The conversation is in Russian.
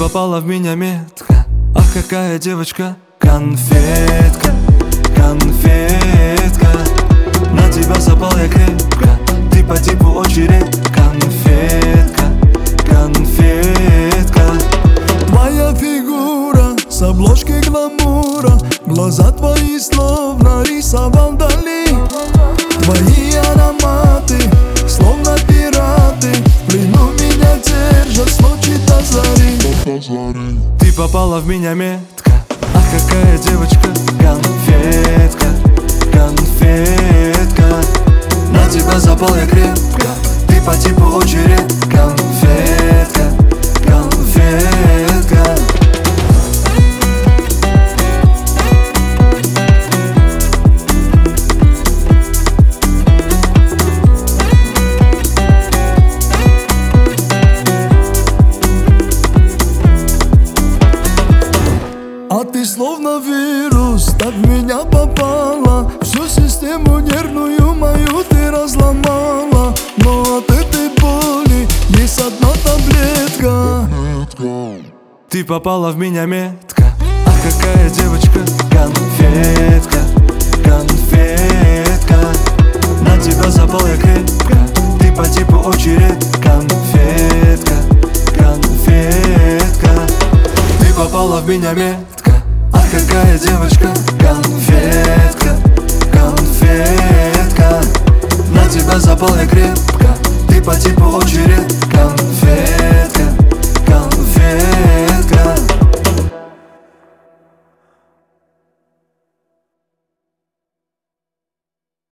попала в меня метко. Ах, какая девочка, конфетка, конфетка. На тебя запал я крепко, ты по типу очень редко. Конфетка, конфетка. Твоя фигура с обложки гламура, глаза твои словно рисовал Дали. Твои ароматы словно пираты, в плену меня держат с ночи до зари. Ты попала в меня метко. Ах, какая девочка, конфетка, конфетка. На тебя запал я крепко, ты по типу очень редко. Конфетка, конфетка. А ты словно вирус, так в меня попала. Всю систему нервную мою ты разломала. Но от этой боли есть одна таблетка. Ты попала в меня метко. Ах, какая девочка, конфетка, конфетка. На тебя запал я крепко, ты по типу очень редко. Конфетка, конфетка. Ты попала в меня метко. Ах, какая девочка, конфетка, конфетка. На тебя запал я крепко, ты по типу очень редко.